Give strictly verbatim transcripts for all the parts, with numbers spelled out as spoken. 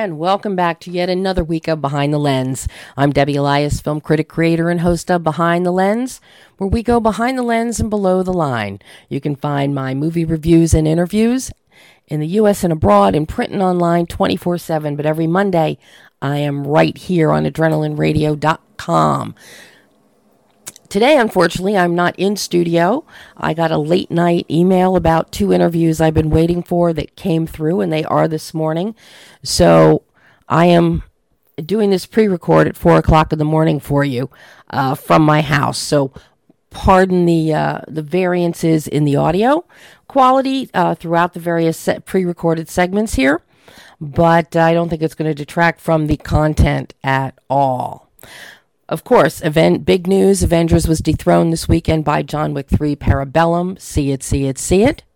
And welcome back to yet another week of Behind the Lens. I'm Debbie Elias, film critic, creator, and host of Behind the Lens, where we go behind the lens and below the line. You can find my movie reviews and interviews in the U S and abroad, in print and online twenty-four seven. But every Monday, I am right here on adrenaline radio dot com. Today, unfortunately, I'm not in studio. I got a late night email about two interviews I've been waiting for that came through, and they are this morning. So I am doing this pre-record at four o'clock in the morning for you uh, from my house. So pardon the uh, the variances in the audio quality uh, throughout the various set pre-recorded segments here, but I don't think it's going to detract from the content at all. Of course, event big news, Avengers was dethroned this weekend by John Wick three Parabellum. See it, see it, see it.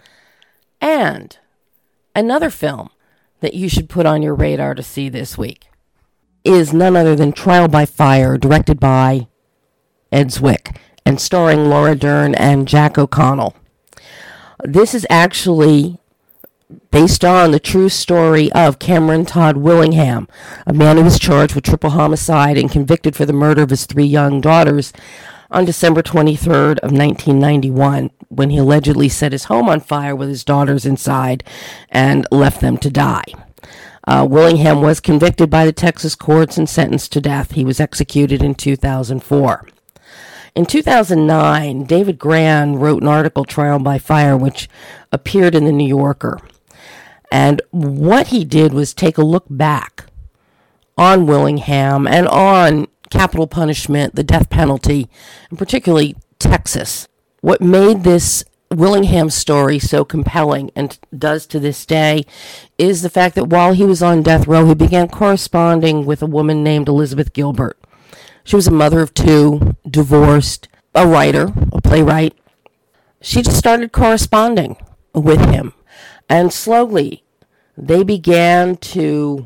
And another film that you should put on your radar to see this week is none other than Trial by Fire, directed by Ed Zwick and starring Laura Dern and Jack O'Connell. This is actually based on the true story of Cameron Todd Willingham, a man who was charged with triple homicide and convicted for the murder of his three young daughters on December twenty-third of nineteen ninety-one, when he allegedly set his home on fire with his daughters inside and left them to die. Uh, Willingham was convicted by the Texas courts and sentenced to death. He was executed in two thousand four. In two thousand nine, David Grann wrote an article, Trial by Fire, which appeared in the New Yorker. And what he did was take a look back on Willingham and on capital punishment, the death penalty, and particularly Texas. What made this Willingham story so compelling, and does to this day, is the fact that while he was on death row, he began corresponding with a woman named Elizabeth Gilbert. She was a mother of two, divorced, a writer, a playwright. She just started corresponding with him. And slowly, they began to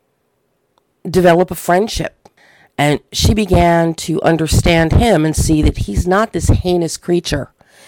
develop a friendship. And she began to understand him and see that he's not this heinous creature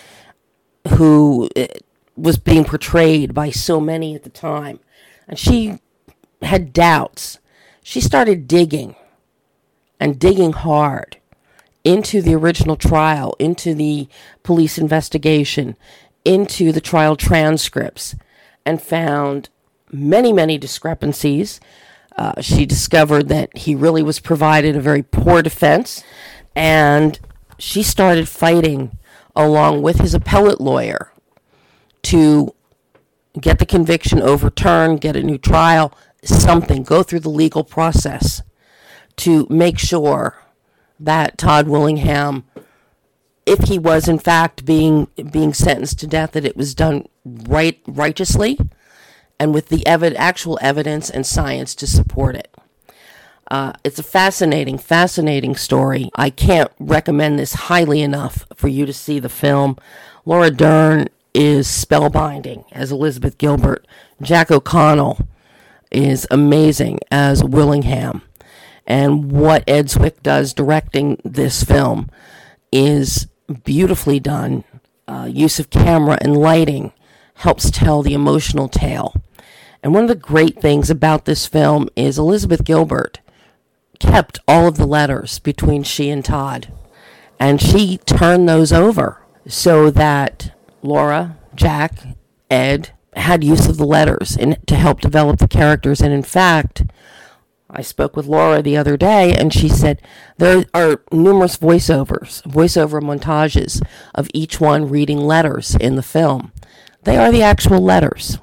who was being portrayed by so many at the time. And she had doubts. She started digging, and digging hard, into the original trial, into the police investigation, into the trial transcripts, and found many, many discrepancies. Uh, she discovered that he really was provided a very poor defense, and she started fighting along with his appellate lawyer to get the conviction overturned, get a new trial, something, go through the legal process to make sure that Todd Willingham, if he was in fact being being sentenced to death, that it was done right righteously and with the evid- actual evidence and science to support it. Uh, it's a fascinating, fascinating story. I can't recommend this highly enough for you to see the film. Laura Dern is spellbinding as Elizabeth Gilbert. Jack O'Connell is amazing as Willingham. And what Ed Zwick does directing this film is beautifully done. Uh, use of camera and lighting helps tell the emotional tale. And one of the great things about this film is Elizabeth Gilbert kept all of the letters between she and Todd. And she turned those over so that Laura, Jack, Ed had use of the letters in, to help develop the characters. And in fact, I spoke with Laura the other day, and she said there are numerous voiceovers, voiceover montages of each one reading letters in the film. They are the actual letters.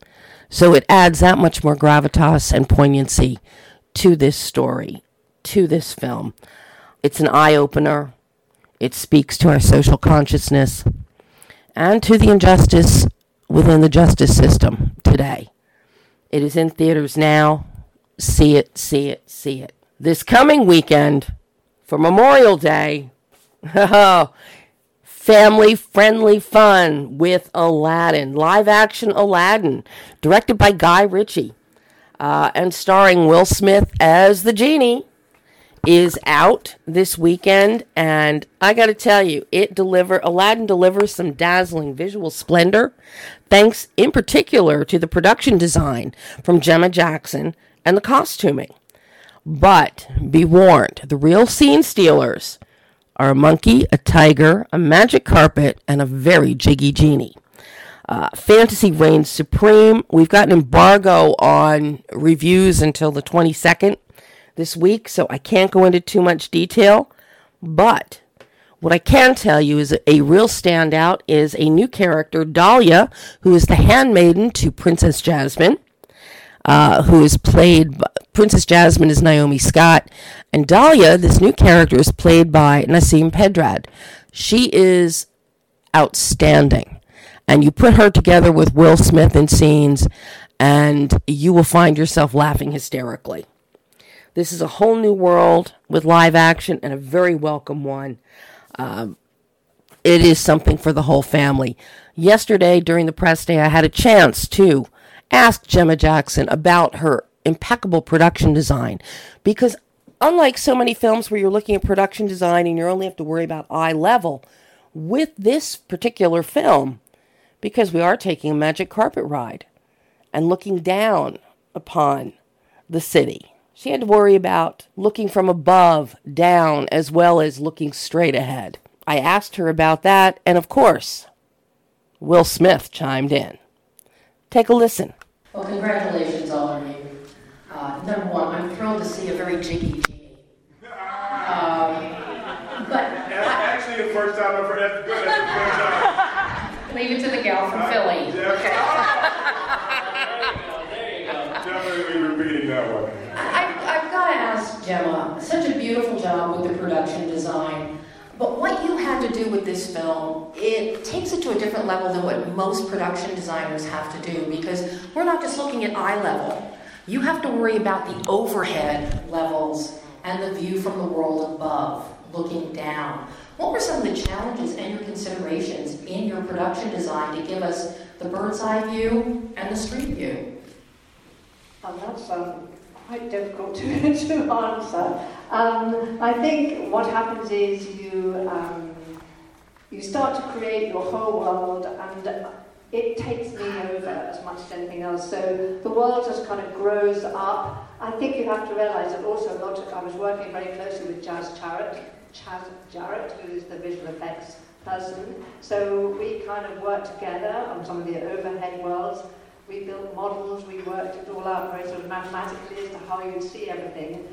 So it adds that much more gravitas and poignancy to this story, to this film. It's an eye-opener. It speaks to our social consciousness and to the injustice within the justice system today. It is in theaters now. See it, see it, see it. This coming weekend, for Memorial Day, family-friendly fun with Aladdin, live-action Aladdin, directed by Guy Ritchie, uh, and starring Will Smith as the genie, is out this weekend, and I got to tell you, it deliver Aladdin delivers some dazzling visual splendor, thanks in particular to the production design from Gemma Jackson and the costuming. But be warned, the real scene stealers are a monkey, a tiger, a magic carpet, and a very jiggy genie. Uh, fantasy reigns supreme. We've got an embargo on reviews until the twenty-second this week, so I can't go into too much detail. But what I can tell you is a real standout is a new character, Dahlia, who is the handmaiden to Princess Jasmine. Uh, who is played by, Princess Jasmine is Naomi Scott, and Dahlia, this new character, is played by Nasim Pedrad. She is outstanding, and you put her together with Will Smith in scenes, and you will find yourself laughing hysterically. This is a whole new world with live action, and a very welcome one. Um, it is something for the whole family. Yesterday, during the press day, I had a chance to asked Gemma Jackson about her impeccable production design, because unlike so many films where you're looking at production design and you only have to worry about eye level, with this particular film, because we are taking a magic carpet ride and looking down upon the city, she had to worry about looking from above down as well as looking straight ahead. I asked her about that, and of course, Will Smith chimed in. Take a listen. Well, congratulations, all of you. Uh, number one, I'm thrilled to see a very jiggy genie. Um, but that's I, actually the first time I've heard that. Good, that's a good job. Leave it to the gal from Philly. Yeah. Okay. Definitely repeating that one. I, I've got to ask Gemma, such a beautiful job with the production design. But what you had to do with this film, it takes it to a different level than what most production designers have to do, because we're not just looking at eye level. You have to worry about the overhead levels and the view from the world above, looking down. What were some of the challenges and your considerations in your production design to give us the bird's eye view and the street view? Oh, that's um, quite difficult to, to answer. Um, I think what happens is you um, you start to create your whole world, and it takes me over as much as anything else. So the world just kind of grows up. I think you have to realise that also a lot of, I was working very closely with Chaz Jarrett, Chaz Jarrett, who is the visual effects person. So we kind of worked together on some of the overhead worlds. We built models, we worked it all out very sort of mathematically as to how you would see everything.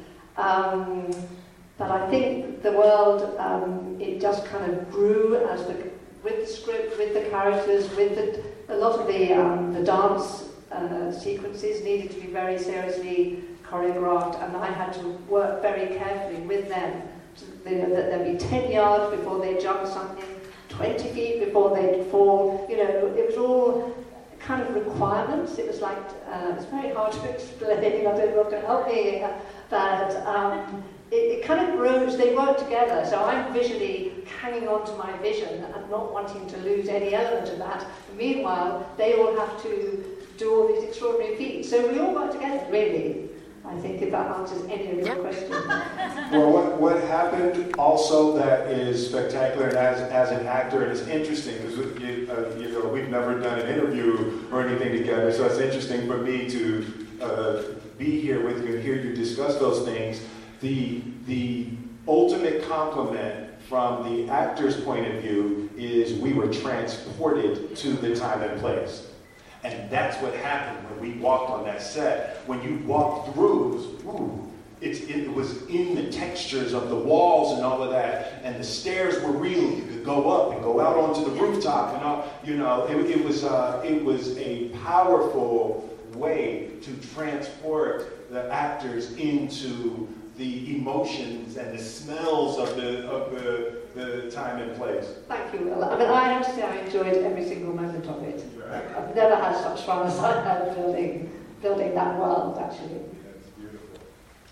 Um, but I think the world, um, it just kind of grew as the, with the script, with the characters, with the, a lot of the, um, the dance uh, sequences needed to be very seriously choreographed, and I had to work very carefully with them. So they, that there'd be ten yards before they jump something, twenty feet before they'd fall. You know, it was all kind of requirements. It was like, uh, it's very hard to explain, I don't know what can help me, but um, it, it kind of grows, they work together, so I'm visually hanging on to my vision and not wanting to lose any element of that. Meanwhile, they all have to do all these extraordinary feats, so we all work together, really. I think if that answers any of your questions. Well, what, what happened also that is spectacular, and as, as an actor, and it's interesting, because you, uh, you know, we've never done an interview or anything together, so it's interesting for me to uh, be here with you and hear you discuss those things. The, the ultimate compliment from the actor's point of view is we were transported to the time and place. And that's what happened when we walked on that set. When you walked through, it was, ooh, it's, it was in the textures of the walls and all of that. And the stairs were real. You could go up and go out onto the rooftop and all. You know, it, it was uh, it was a powerful way to transport the actors into the emotions and the smells of the of the, the time and place. Thank you, Will. I mean, I have to say I enjoyed every single moment of it. Right. I've never had such fun as I had building building that world, actually. That's beautiful.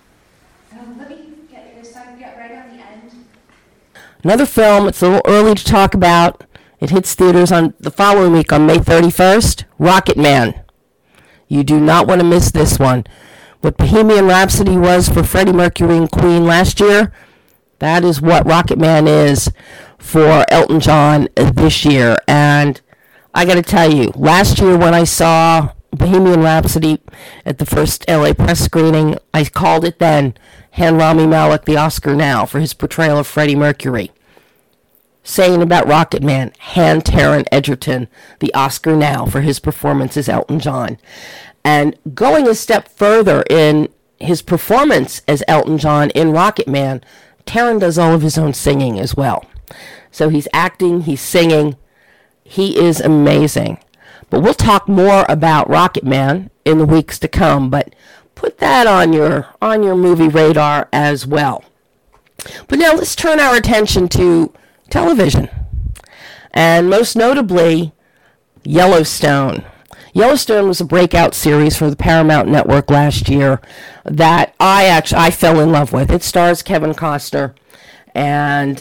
So let me get this side, get right on the end. Another film, it's a little early to talk about. It hits theaters on the following week on May thirty-first, Rocket Man. You do not want to miss this one. What Bohemian Rhapsody was for Freddie Mercury and Queen last year, that is what Rocket Man is for Elton John this year. And I got to tell you, last year when I saw Bohemian Rhapsody at the first L A press screening. I called it then. Hand Rami Malek the Oscar now for his portrayal of Freddie Mercury. Saying about Rocket Man, hand Taron Egerton the Oscar now for his performance as Elton John. And going a step further in his performance as Elton John in Rocket Man, Taron does all of his own singing as well. So he's acting, he's singing. He is amazing. But we'll talk more about Rocket Man in the weeks to come, but put that on your on your movie radar as well. But now let's turn our attention to television, and most notably Yellowstone. Yellowstone was a breakout series for the Paramount Network last year that I actually I fell in love with. It stars Kevin Costner and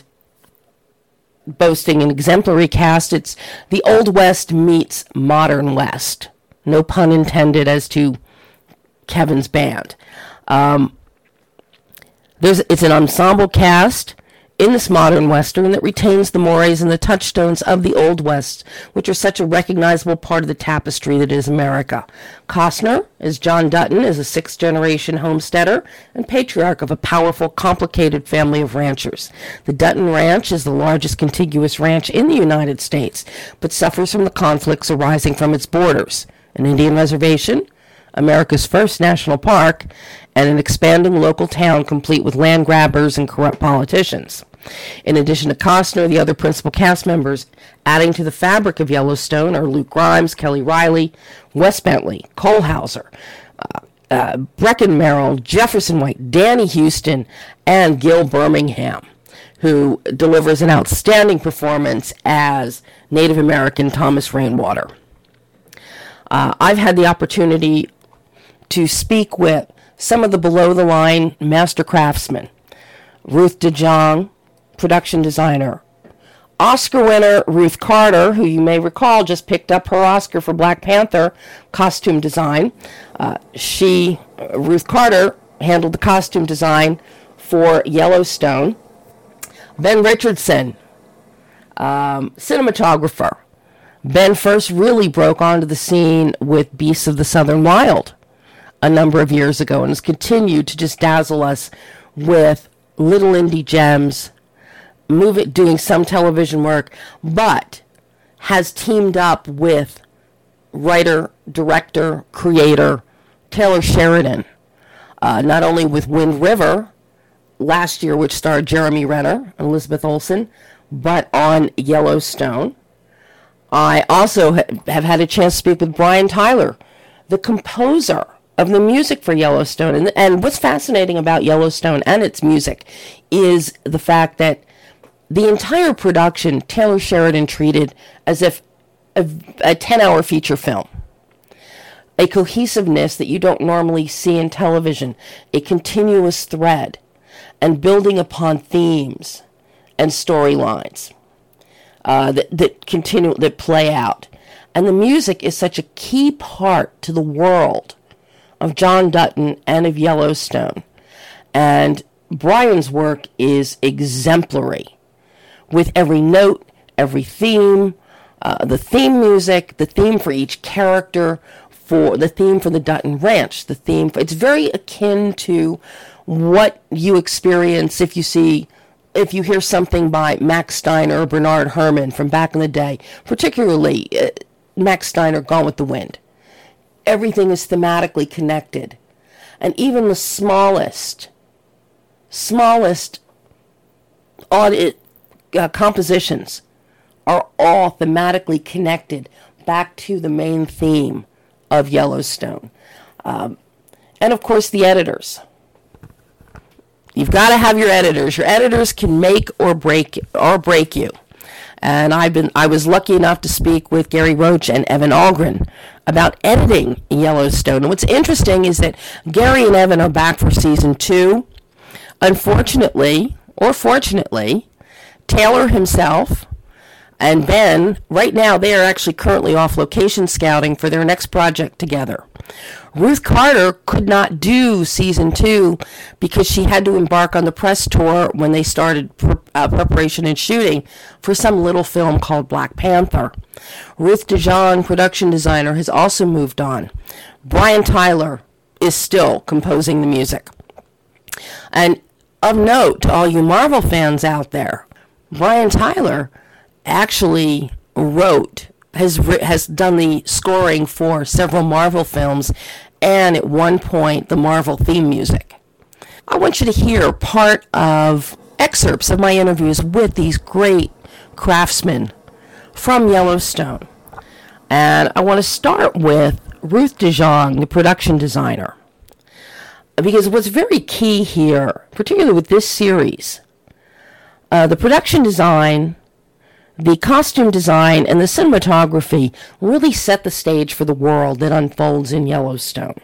boasting an exemplary cast. It's the Old West meets Modern West. No pun intended as to Kevin's band. Um, there's it's an ensemble cast in this modern Western that retains the mores and the touchstones of the Old West, which are such a recognizable part of the tapestry that is America. Costner, as John Dutton, is a sixth-generation homesteader and patriarch of a powerful, complicated family of ranchers. The Dutton Ranch is the largest contiguous ranch in the United States, but suffers from the conflicts arising from its borders: an Indian reservation, America's first national park, and an expanding local town complete with land grabbers and corrupt politicians. In addition to Costner, the other principal cast members adding to the fabric of Yellowstone are Luke Grimes, Kelly Riley, Wes Bentley, Cole Hauser, uh, uh, Brecken Merrill, Jefferson White, Danny Houston, and Gil Birmingham, who delivers an outstanding performance as Native American Thomas Rainwater. Uh, I've had the opportunity to speak with some of the below-the-line master craftsmen. Ruth DeJong, production designer. Oscar winner Ruth Carter, who you may recall just picked up her Oscar for Black Panther costume design. Uh, she, Ruth Carter, handled the costume design for Yellowstone. Ben Richardson, um, cinematographer. Ben first really broke onto the scene with Beasts of the Southern Wild a number of years ago and has continued to just dazzle us with little indie gems, movie, doing some television work, but has teamed up with writer, director, creator Taylor Sheridan, uh, not only with Wind River last year, which starred Jeremy Renner and Elizabeth Olsen, but on Yellowstone. I also ha- have had a chance to speak with Brian Tyler, the composer of the music for Yellowstone. And, and what's fascinating about Yellowstone and its music is the fact that the entire production Taylor Sheridan treated as if a, a ten-hour feature film. A cohesiveness that you don't normally see in television, a continuous thread, and building upon themes and storylines uh, that, that continue, that play out. And the music is such a key part to the world of John Dutton and of Yellowstone. And Brian's work is exemplary, with every note, every theme, uh, the theme music, the theme for each character, for the theme for the Dutton Ranch, the theme for, it's very akin to what you experience if you see, if you hear something by Max Steiner or Bernard Herrmann from back in the day, particularly uh, Max Steiner, Gone with the Wind. Everything is thematically connected. And even the smallest, smallest audit, uh, compositions are all thematically connected back to the main theme of Yellowstone. Um, and of course the editors. You've got to have your editors. Your editors can make or break or break you. And I've been I was lucky enough to speak with Gary Roach and Evan Algren about editing Yellowstone. And what's interesting is that Gary and Evan are back for season two. Unfortunately, or fortunately, Taylor himself and Ben, right now, they are actually currently off location scouting for their next project together. Ruth Carter could not do season two because she had to embark on the press tour when they started pre- uh, preparation and shooting for some little film called Black Panther. Ruth DeJong, production designer, has also moved on. Brian Tyler is still composing the music. And of note to all you Marvel fans out there, Brian Tyler actually wrote, has has done the scoring for several Marvel films, and at one point the Marvel theme music. I want you to hear part of excerpts of my interviews with these great craftsmen from Yellowstone. And I want to start with Ruth DeJong, the production designer. Because what's very key here, particularly with this series, uh, the production design, the costume design, and the cinematography really set the stage for the world that unfolds in Yellowstone.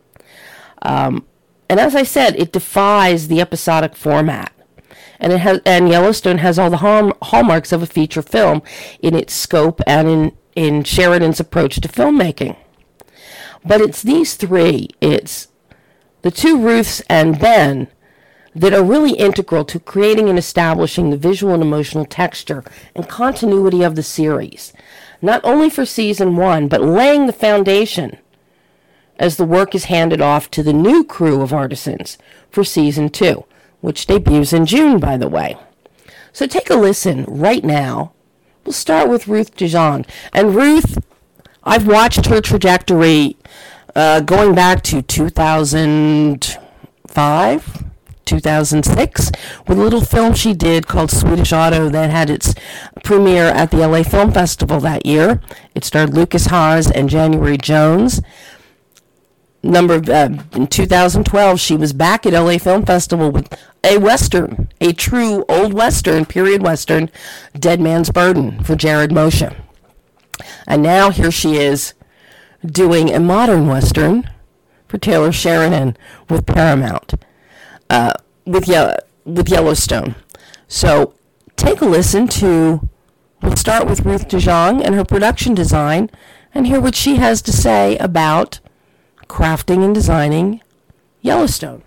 Um, and as I said, it defies the episodic format. And it has, and Yellowstone has all the hall, hallmarks of a feature film in its scope and in, in Sheridan's approach to filmmaking. But it's these three, it's the two Ruths and Ben, that are really integral to creating and establishing the visual and emotional texture and continuity of the series, not only for season one, but laying the foundation as the work is handed off to the new crew of artisans for season two, which debuts in June, by the way. So take a listen right now. We'll start with Ruth DeJong. And Ruth, I've watched her trajectory uh, going back to two thousand five, two thousand six, with a little film she did called Swedish Auto that had its premiere at the L A Film Festival that year. It starred Lucas Haas and January Jones. Number uh, in two thousand twelve, she was back at L A Film Festival with a Western, a true old Western, period Western, Dead Man's Burden for Jared Moshe. And now here she is doing a modern Western for Taylor Sheridan with Paramount, uh, with, Ye- with Yellowstone. So take a listen to, we'll start with Ruth DeJong and her production design and hear what she has to say about crafting and designing Yellowstone.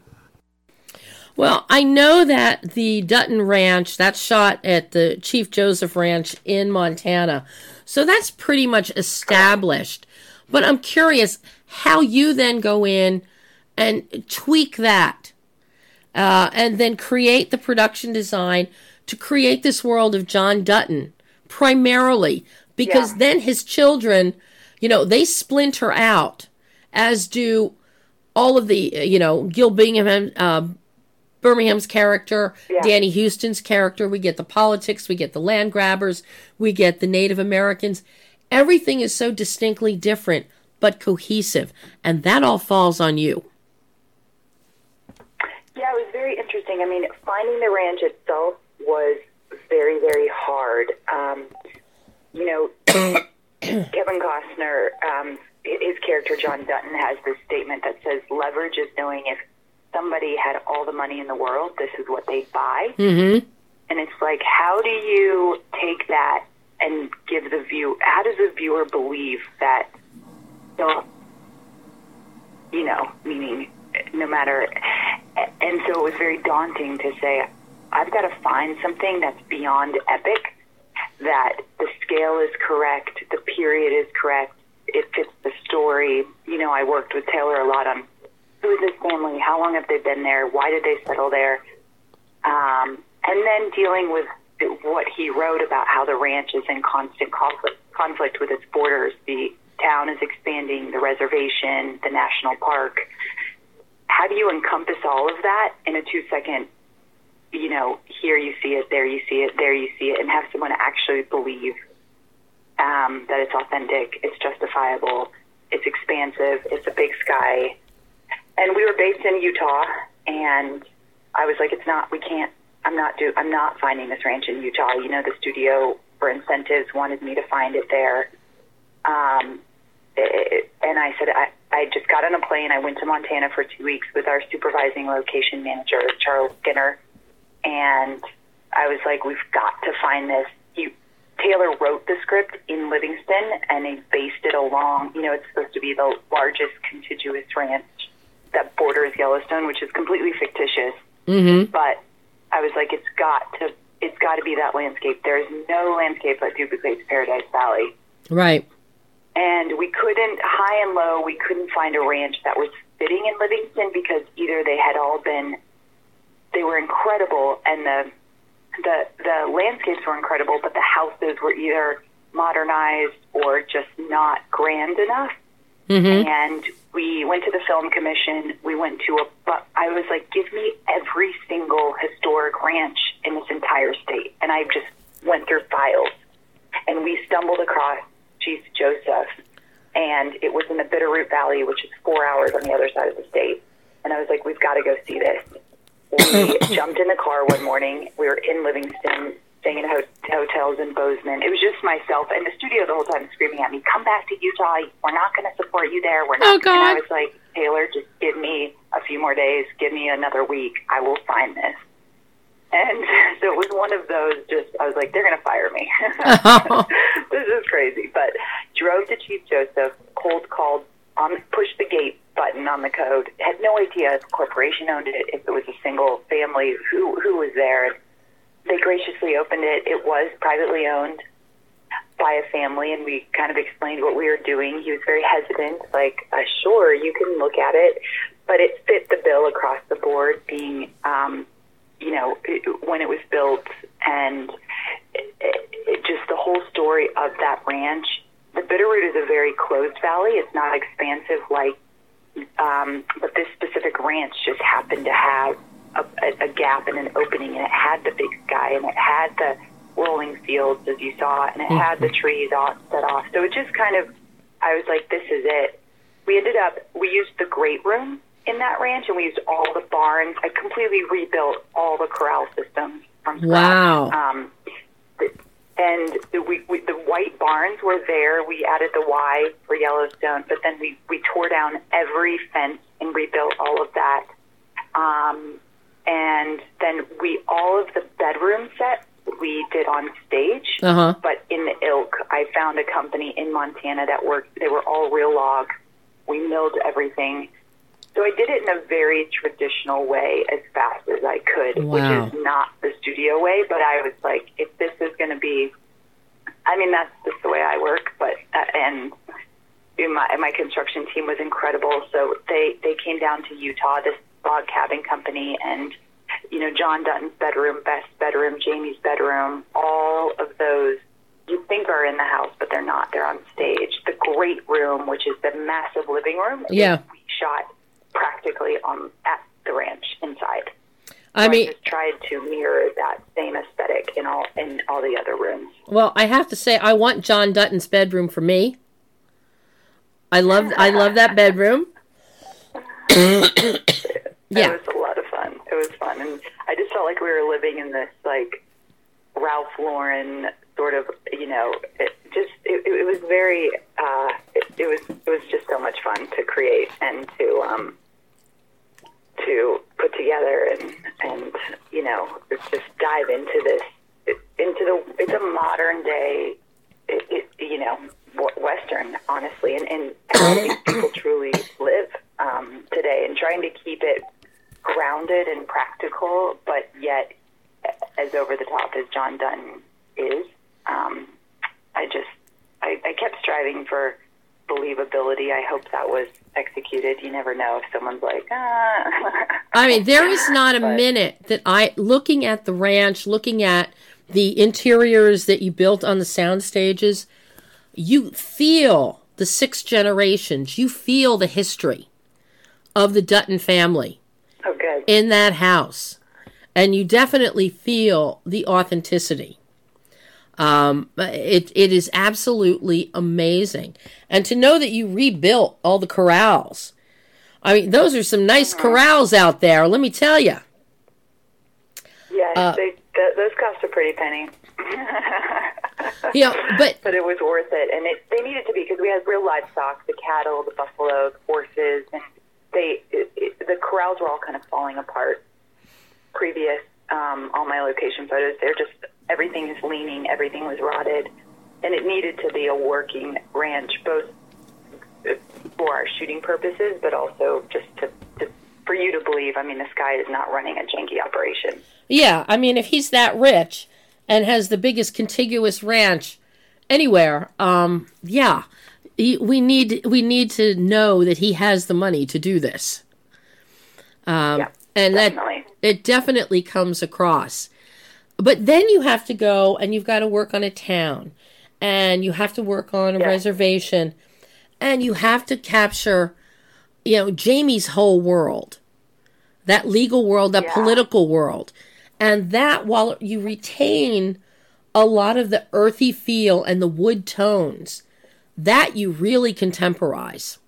Well, I know that the Dutton Ranch, that's shot at the Chief Joseph Ranch in Montana. So that's pretty much established. But I'm curious how you then go in and tweak that uh, and then create the production design to create this world of John Dutton primarily, because yeah. then his children, you know, they splinter out, as do all of the, you know, Gil Bingham, uh, Birmingham's character, yeah. Danny Houston's character. We get the politics, we get the land grabbers, we get the Native Americans. Everything is so distinctly different, but cohesive. And that all falls on you. Yeah, it was very interesting. I mean, finding the ranch itself was very, very hard. Um, you know, Kevin Costner, um, his character, John Dutton, has this statement that says, leverage is knowing if somebody had all the money in the world, this is what they'd buy. Mm-hmm. And it's like, how do you take that and give the view, how does the viewer believe that, you know, meaning no matter, and so it was very daunting to say, I've got to find something that's beyond epic, that the scale is correct, the period is correct, it fits the story. You know, I worked with Taylor a lot on who is this family, how long have they been there, why did they settle there, um, and then dealing with what he wrote about how the ranch is in constant conflict, conflict with its borders. The town is expanding, the reservation, the national park. How do you encompass all of that in a two-second, you know, here you see it, there you see it, there you see it, and have someone actually believe um, that it's authentic, it's justifiable, it's expansive, it's a big sky. And we were based in Utah, and I was like, it's not, we can't, I'm not do, I'm not finding this ranch in Utah. You know, the studio, for incentives, wanted me to find it there. Um, it, and I said, I, I just got on a plane. I went to Montana for two weeks with our supervising location manager, Charles Skinner. And I was like, we've got to find this. You, Taylor wrote the script in Livingston, and he based it along, you know, it's supposed to be the largest contiguous ranch that borders Yellowstone, which is completely fictitious. Mm-hmm. But I was like, it's got to, it's got to be that landscape. There is no landscape that duplicates Paradise Valley. Right. And we couldn't, high and low, we couldn't find a ranch that was fitting in Livingston because either they had all been, they were incredible, and the the the landscapes were incredible, but the houses were either modernized or just not grand enough. Mm-hmm. And we went to the film commission. We went to a, but I was like, give me every single historic ranch in this entire state. And I just went through files, and we stumbled across Chief Joseph, and it was in the Bitterroot Valley, which is four hours on the other side of the state. And I was like, we've got to go see this. We jumped in the car one morning. We were in Livingston, staying in ho- hotels in Bozeman. It was just myself and the studio the whole time screaming at me, come back to Utah. We're not going to support you there. We're not. Oh, God. And I was like, Taylor, just give me a few more days. Give me another week. I will find this. And so it was one of those, just, I was like, they're going to fire me. This is crazy. But drove to Chief Joseph, cold called, on, pushed the gate button on the code. Had no idea if a corporation owned it, if it was a single family, who who was there. They graciously opened it. It was privately owned by a family, and we kind of explained what we were doing. He was very hesitant, like, uh, sure, you can look at it. But it fit the bill across the board, being, um, you know, it, when it was built, and it, it, just the whole story of that ranch. The Bitterroot is a very closed valley. It's not expansive like, um, but this specific ranch just happened to have a, a, a gap and an opening, and it had the big sky, and it had the rolling fields, as you saw, and it mm-hmm. had the trees off, set off. So it just kind of, I was like, this is it. We ended up, we used the great room in that ranch, and we used all the barns. I completely rebuilt all the corral systems from scratch. Wow. Um, And the, we, we, the white barns were there. We added the Y for Yellowstone, but then we, we tore down every fence and rebuilt all of that. Um, and then we all of the bedroom sets we did on stage, uh-huh. but in the ilk, I found a company in Montana that worked. They were all real log. We milled everything. So I did it in a very traditional way as fast as I could, wow. which is not the studio way, but I was like, if this is going to be, I mean, that's just the way I work, but, uh, and my, my construction team was incredible. So they, they came down to Utah, this log cabin company, and, you know, John Dutton's bedroom, Beth's bedroom, Jamie's bedroom, all of those you think are in the house, but they're not. They're on stage. The great room, which is the massive living room, yeah. we shot practically on at the ranch inside. I so mean, I just tried to mirror that same aesthetic in all in all the other rooms. Well, I have to say, I want John Dutton's bedroom for me. I love, I love that bedroom. Yeah, it was a lot of fun. It was fun, and I just felt like we were living in this like Ralph Lauren sort of, you know, it just it, it was very. Uh, it, it was it was just so much fun to create and to um. to put together and, and you know, just dive into this, into the, it's a modern day, it, it, you know, Western, honestly, and, and how these people truly live um, today, and trying to keep it grounded and practical, but yet as over the top as John Dutton is. Um, I just, I, I kept striving for believability. I hope that was executed. You never know if someone's like, ah. I mean, there is not a but, minute that I, looking at the ranch, looking at the interiors that you built on the sound stages, you feel the six generations. You feel the history of the Dutton family oh, good. in that house. And you definitely feel the authenticity. Um, it it is absolutely amazing. And to know that you rebuilt all the corrals. I mean, those are some nice mm-hmm. corrals out there, let me tell you. Yes, uh, they, th- those cost a pretty penny. Yeah, but but it was worth it, and it, they needed to be, because we had real livestock, the cattle, the buffalo, the horses, and they it, it, the corrals were all kind of falling apart. Previous, um, all my location photos, they're just everything is leaning, everything was rotted, and it needed to be a working ranch, both for our shooting purposes, but also just to, to for you to believe, I mean, this guy is not running a janky operation. Yeah, I mean, if he's that rich and has the biggest contiguous ranch anywhere, um, yeah, he, we need we need to know that he has the money to do this. Um, yeah, and definitely. that it definitely comes across. But then you have to go and you've got to work on a town, and you have to work on a yeah. reservation, and you have to capture, you know, Jamie's whole world, that legal world, that yeah. political world. And that, while you retain a lot of the earthy feel and the wood tones, that you really contemporize.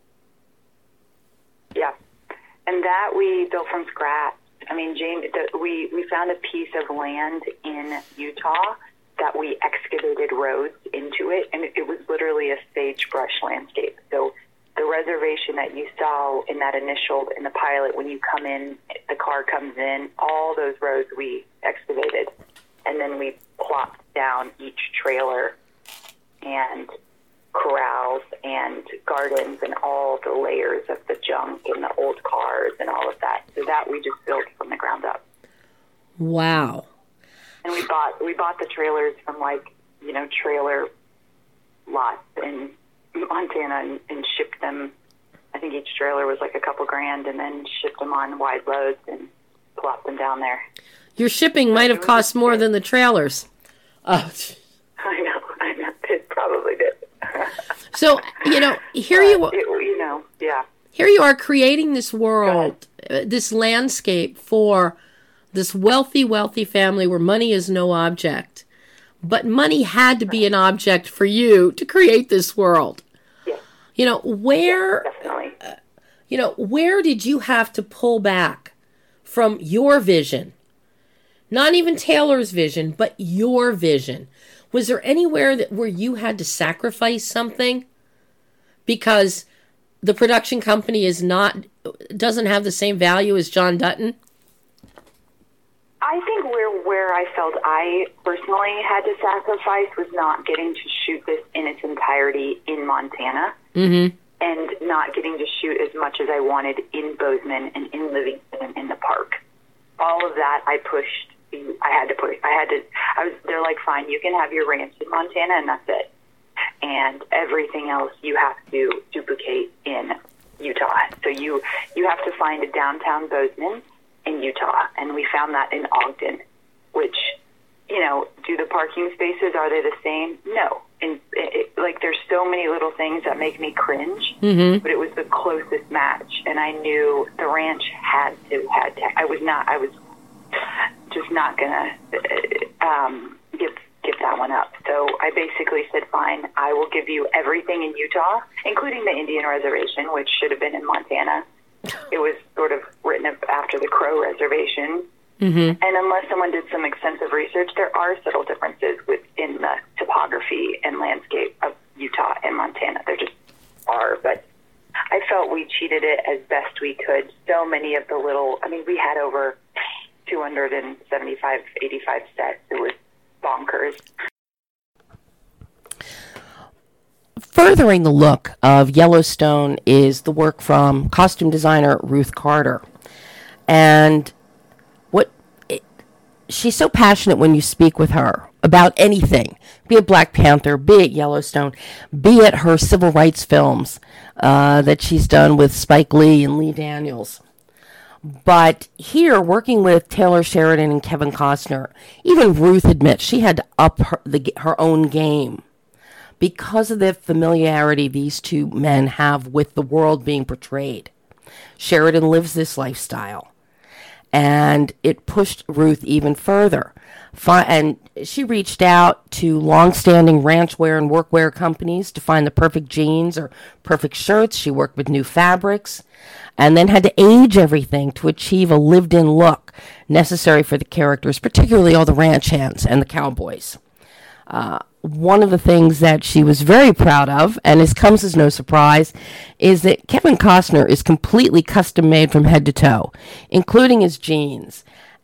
Yeah. And that we built from scratch. I mean, Jamie, the, we, we found a piece of land in Utah that we excavated roads into it, and it, it was literally a sagebrush landscape. So the reservation that you saw in that initial, in the pilot, when you come in, the car comes in, all those roads we excavated, and then we plopped down each trailer and corrals and gardens and all the layers of the junk and the old cars and all of that. So that we just built from the ground up. Wow. And we bought we bought the trailers from, like, you know, trailer lots in Montana and, and shipped them. I think each trailer was like a couple grand, and then shipped them on wide loads and plopped them down there. Your shipping might have cost more than the trailers. Oh. I know, I know. It probably did. So, you know, here but you it, you know, yeah. Here you are creating this world, uh, this landscape for this wealthy, wealthy family where money is no object. But money had to be an object for you to create this world. Yeah. You know, where, Yeah, definitely. Uh, you know, where did you have to pull back from your vision? Not even Taylor's vision, but your vision. Was there anywhere that where you had to sacrifice something because the production company is not doesn't have the same value as John Dutton? I think where where I felt I personally had to sacrifice was not getting to shoot this in its entirety in Montana, mm-hmm. and not getting to shoot as much as I wanted in Bozeman and in Livingston and in the park. All of that I pushed. I had to push. I had to. I was. They're like, fine, you can have your ranch in Montana, and that's it. And everything else you have to duplicate in Utah. So you you have to find a downtown Bozeman in Utah, and we found that in Ogden. Which, you know, do the parking spaces, are they the same? No. And it, it, like, there's so many little things that make me cringe. Mm-hmm. But it was the closest match, and I knew the ranch had to had to. I was not. I was. just not gonna um, give give that one up. So I basically said, fine, I will give you everything in Utah, including the Indian reservation, which should have been in Montana. It was sort of written after the Crow reservation. Mm-hmm. And unless someone did some extensive research, there are subtle differences within the topography and landscape of Utah and Montana. There just are, but I felt we cheated it as best we could. So many of the little, I mean, we had over two hundred seventy-five, eighty-five sets. It was bonkers. Furthering the look of Yellowstone is the work from costume designer Ruth Carter. And what it, she's so passionate when you speak with her about anything, be it Black Panther, be it Yellowstone, be it her civil rights films uh, that she's done with Spike Lee and Lee Daniels. But here, working with Taylor Sheridan and Kevin Costner, even Ruth admits she had to up her, the, her own game because of the familiarity these two men have with the world being portrayed. Sheridan lives this lifestyle, and it pushed Ruth even further. And she reached out to long-standing ranchwear and workwear companies to find the perfect jeans or perfect shirts. She worked with new fabrics and then had to age everything to achieve a lived-in look necessary for the characters, particularly all the ranch hands and the cowboys. Uh, one of the things that she was very proud of, and this comes as no surprise, is that Kevin Costner is completely custom-made from head to toe, including his jeans.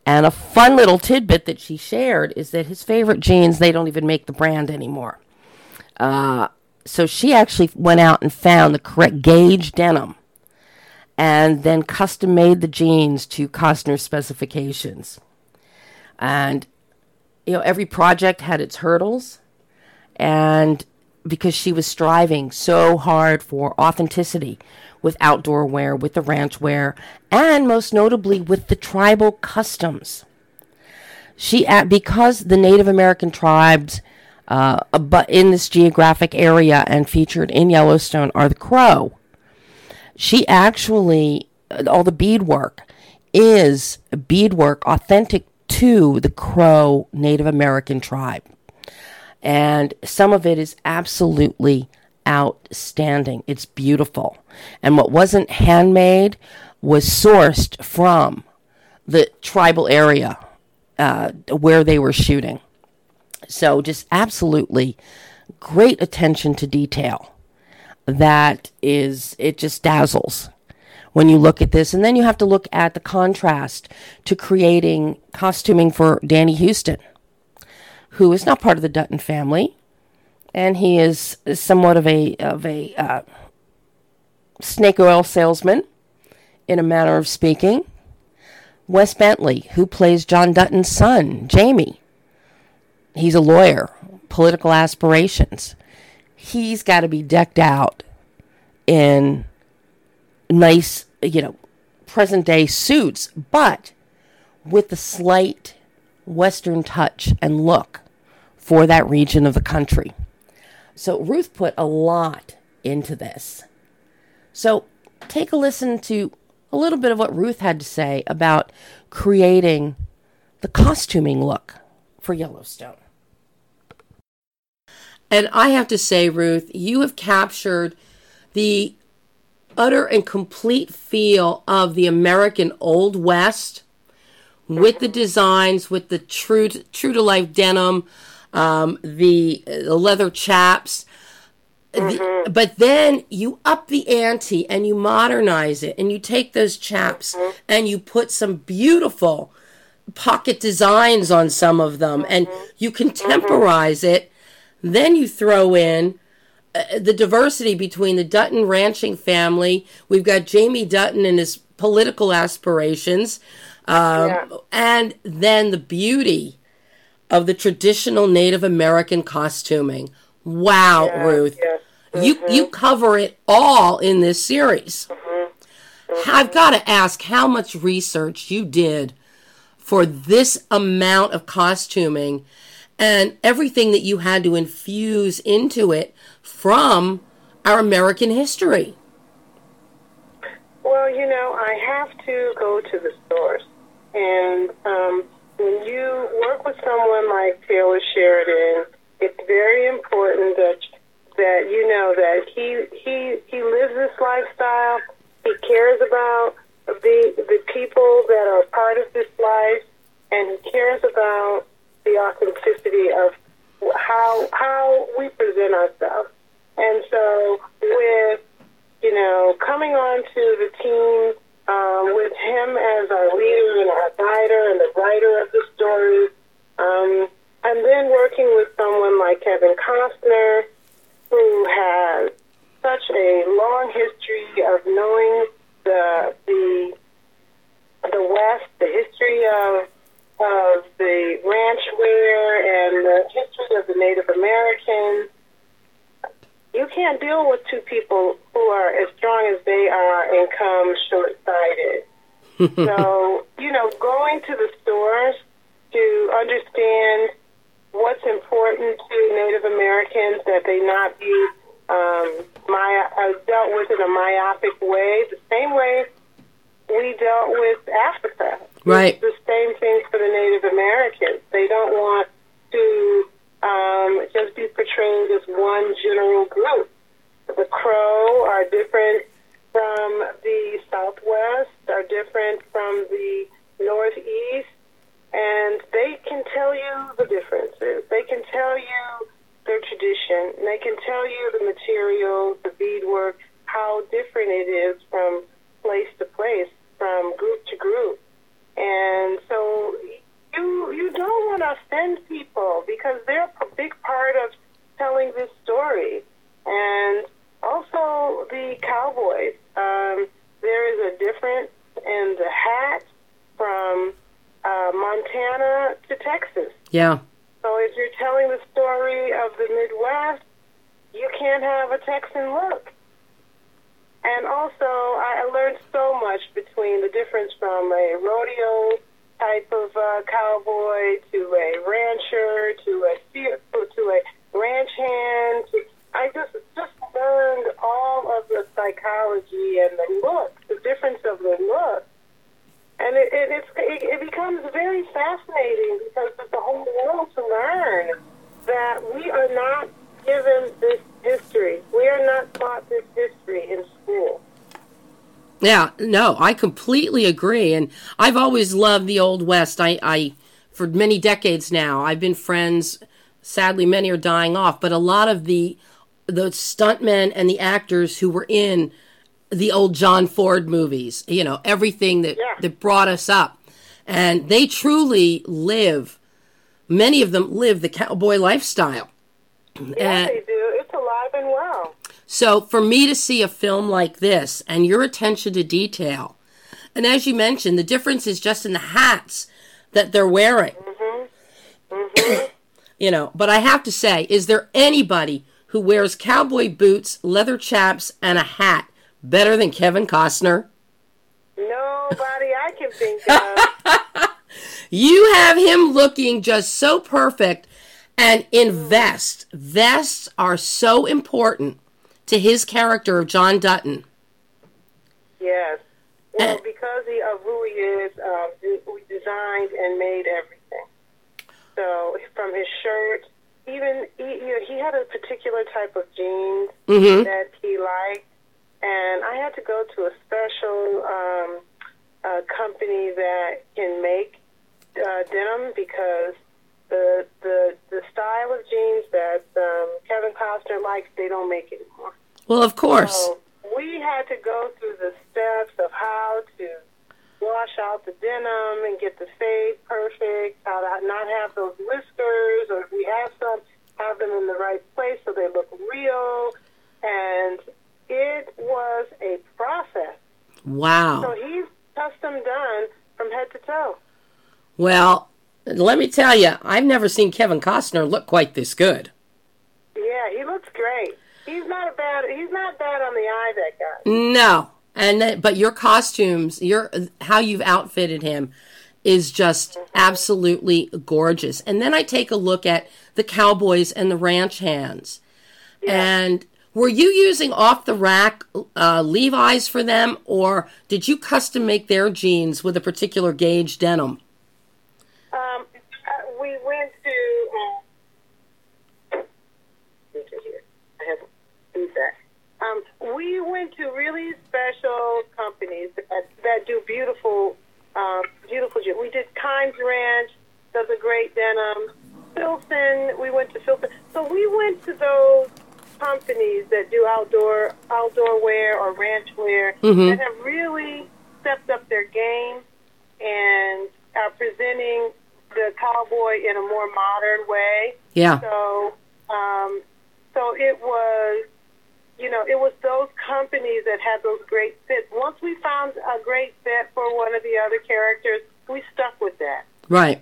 And a fun little tidbit that she shared is that his favorite jeans, they don't even make the brand anymore. Uh, so she actually went out and found the correct gauge denim and then custom made the jeans to Costner specifications. And, you know, every project had its hurdles. And because she was striving so hard for authenticity with outdoor wear, with the ranch wear, and most notably with the tribal customs. She, because the Native American tribes uh, in this geographic area and featured in Yellowstone are the Crow, she actually, all the beadwork is beadwork authentic to the Crow Native American tribe. And some of it is absolutely outstanding. It's beautiful. And what wasn't handmade was sourced from the tribal area uh, where they were shooting. So just absolutely great attention to detail. That is, it just dazzles when you look at this. And then you have to look at the contrast to creating costuming for Danny Houston, who is not part of the Dutton family, and he is somewhat of a of a uh, snake oil salesman, in a manner of speaking. Wes Bentley, who plays John Dutton's son, Jamie, he's a lawyer, political aspirations. He's got to be decked out in nice, you know, present day suits, but with the slight Western touch and look for that region of the country. So Ruth put a lot into this. So take a listen to a little bit of what Ruth had to say about creating the costuming look for Yellowstone. And I have to say, Ruth, you have captured the utter and complete feel of the American Old West with the designs, with the true to, true to life denim, um, the, the leather chaps. Mm-hmm. The, but then you up the ante and you modernize it, and you take those chaps mm-hmm. and you put some beautiful pocket designs on some of them, mm-hmm. and you contemporize mm-hmm. it. Then you throw in uh, the diversity between the Dutton ranching family. We've got Jamie Dutton and his political aspirations. Um, yeah. And then the beauty of the traditional Native American costuming. Wow, yeah, Ruth. Yeah. Mm-hmm. You you cover it all in this series. Mm-hmm. Mm-hmm. I've got to ask how much research you did for this amount of costuming and everything that you had to infuse into it from our American history. Well, you know, I have to go to the source. And um, when you work with someone like Taylor Sheridan, it's very important that that you know that he he he lives this lifestyle. He cares about the the people that are part of this life, and he cares about the authenticity of how how we present ourselves. And so, with you know coming on to the team. Um, with him as our leader and our guider and the writer of the story, um, and then working with someone like Kevin Costner, who has such a long history of knowing the the the West, the history of of the ranch wear and the history of the Native Americans. You can't deal with two people who are as strong as they are and come short-sighted. So, you know, going to the stores to understand what's important to Native Americans, that they not be um, my, uh, dealt with in a myopic way, the same way we dealt with Africa. Right. It's the same thing for the Native Americans. They don't want to Um, just be portrayed as one general group. The Crow are different from the Southwest, are different from the Northeast, and they can tell you the differences. They can tell you their tradition, and they can tell you the materials, the beadwork, how different it is from place to place, from group to group. And so, offend people because they're a big part of telling this story. And also the cowboys. Um, there is a difference in the hat from uh, Montana to Texas. Yeah. So if you're telling the story of the Midwest, you can't have a Texan look. And also, I learned so much between the difference from a rodeo type of uh, cowboy to a rancher to a to a ranch hand. To, I just just learned all of the psychology and the look, the difference of the look, and it it, it's, it, it becomes very fascinating because there's a whole world to learn that we are not given this history. We are not taught this history in school. Yeah, no, I completely agree. And I've always loved the Old West. I, I, for many decades now, I've been friends. Sadly, many are dying off, but a lot of the, the stuntmen and the actors who were in the old John Ford movies, you know, everything that, yeah. that brought us up. And they truly live, many of them live the cowboy lifestyle. Yeah, and, they do. It's alive and well. So for me to see a film like this and your attention to detail, and as you mentioned, the difference is just in the hats that they're wearing. Mm-hmm. Mm-hmm. You know, but I have to say, is there anybody who wears cowboy boots, leather chaps, and a hat better than Kevin Costner? Nobody I can think of. You have him looking just so perfect. And in vests, vests are so important to his character of John Dutton. Yes. Well, because he, of who he is, um, we designed and made everything. So from his shirt, even he, you know, he had a particular type of jeans Mm-hmm. that he liked, and I had to go to a special um, uh, company that can make uh, denim because the the the style of jeans that um, Kevin Costner likes, they don't make anymore. Well, of course. So we had to go through the steps of how to wash out the denim and get the fade perfect, how to not have those whiskers, or if we have some, have them in the right place so they look real. And it was a process. Wow. So he's custom done from head to toe. Well, let me tell you, I've never seen Kevin Costner look quite this good. Yeah, he looks great. He's not a bad. He's not bad on the eye, that guy. No, and then, but your costumes, your how you've outfitted him, is just mm-hmm. absolutely gorgeous. And then I take a look at the cowboys and the ranch hands, yeah. and were you using off the rack uh, Levi's for them, or did you custom make their jeans with a particular gauge denim? Um, uh, we went to. Um, I have feedback. Um, we went to really special companies that, that do beautiful, um, beautiful. We did Kimes Ranch, does a great denim. Filson, we went to Filson. So we went to those companies that do outdoor outdoor wear or ranch wear mm-hmm. that have really stepped up their game and are presenting the cowboy in a more modern way. Yeah. So, um, so it was, you know, it was those companies that had those great fits. Once we found a great fit for one of the other characters, we stuck with that. Right.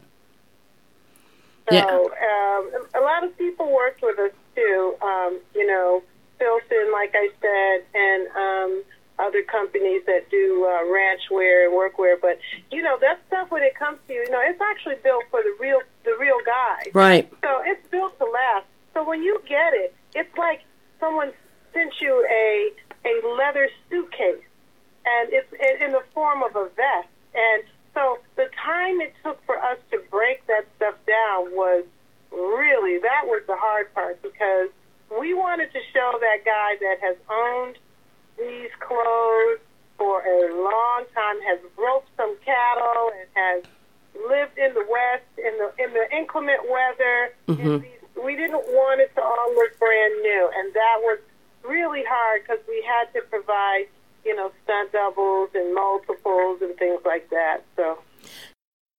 So, yeah. um, a lot of people worked with us too. Um, you know, Filson, like I said, and um, other companies that do uh, ranch wear and workwear. But you know, that stuff when it comes to you know, it's actually built for the real, the real guy. Right. So it's built to last. So when you get it, it's like someone sent you a a leather suitcase, and it's in the form of a vest. And so the time it took for us to break that stuff down was really, that was the hard part, because we wanted to show that guy that has owned these clothes for a long time, has roped some cattle, and has lived in the West in the in the inclement weather. Mm-hmm. These, we didn't want it to all look brand new, and that was really hard because we had to provide, you know, stunt doubles and multiples and things like that. So,